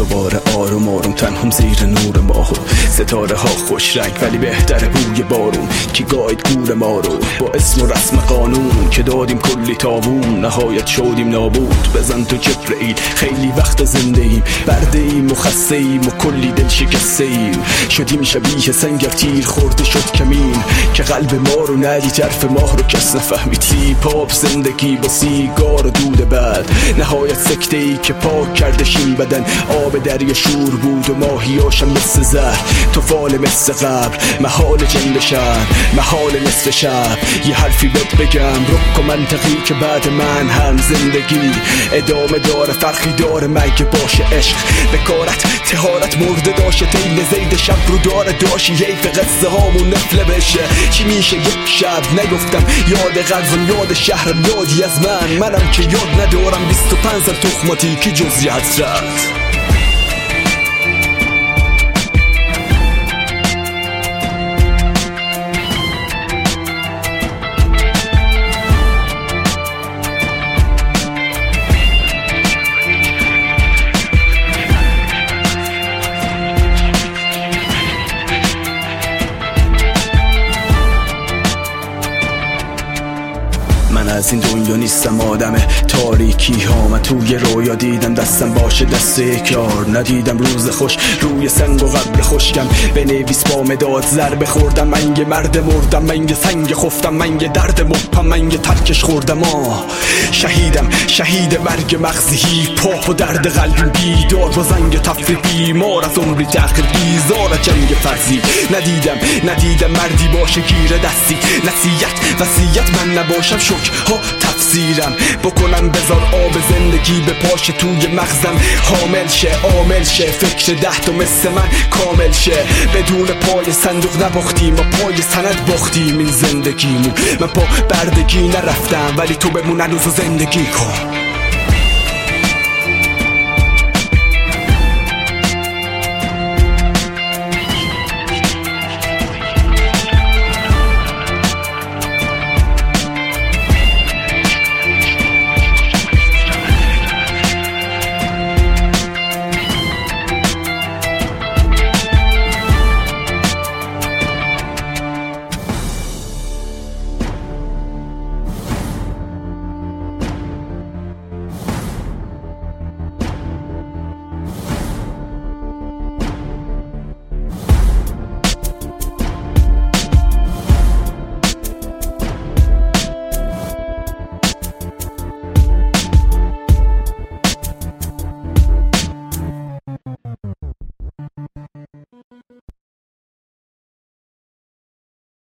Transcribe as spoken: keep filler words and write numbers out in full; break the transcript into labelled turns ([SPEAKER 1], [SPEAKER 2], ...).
[SPEAKER 1] دوباره آروم آروم تنهم زیر نور ماهو، ستاره ها خوش رنگ ولی بهتر بوی بارون. کی گاید گور ما رو با اسم و رسم قانون که دادیم کلی تابون، نهایت شدیم نابود. بزن تو جبرئیل خیلی وقت زنده ایم، برده ایم و خسته ایم و کلی دل شکسته ایم. شدیم شبیه سنگر تیر خورده شد کمین، که قلب ما رو ندید طرف ماه رو کس نفهمید. سی پاپ زندگی با سیگار و دود بعد، نهایت سکته ای که پاک کردشیم بدن. آب دریا شور بود و ماهیاشم مثل زهر، تو فال مثل قبر. محال جنگ شهر، محال نصف شب. یه حرفی بهت بگم رک و منطقی که بعد من هم زندگی ادامه داره، فرقی داره مگه باشه عشق. بکارت تهارت مرده داشته تیل زید شب رو داره داشی، حیف قصه هامون نفله بشه. چی میشه یک شب نگفتم یاد قلبم یاد شهرم یادی از من، منم که یاد ندارم بیست و پنج سال تخماتی که جزی حسرت. من از این دنیا نیستم آدم تاریکی ها، من توی رویا دیدم دستم باشه دست یار. ندیدم روز خوش روی سنگ و قبر خشکم، بنویس با مداد ضربه خوردم. من یه مرد مردم، من یه سنگ خفتم، من یه درد مبهم، من یه ترکش خوردم. آه شهیدم شهید مرگ مغزی هیپ هاپ و درد قلبیم بیدار با زنگ تفریح بیمار. از عمری تأخیر بیزار جنگ فرضی، ندیدم ندیدم مردی باشه گیره دستی. نصیحت وصیت من نباشم شک ها تفسیرم بکنم، بذار آب زندگی به پاشه توی مغزم حامل شه عامل شه. فکر ده تا مثل من کامل شه، بدون پای صندوق نباختیم و پای سند باختیم این زندگیمون. من پا بردگی نرفتم ولی تو بمون هنوز زندگی کن.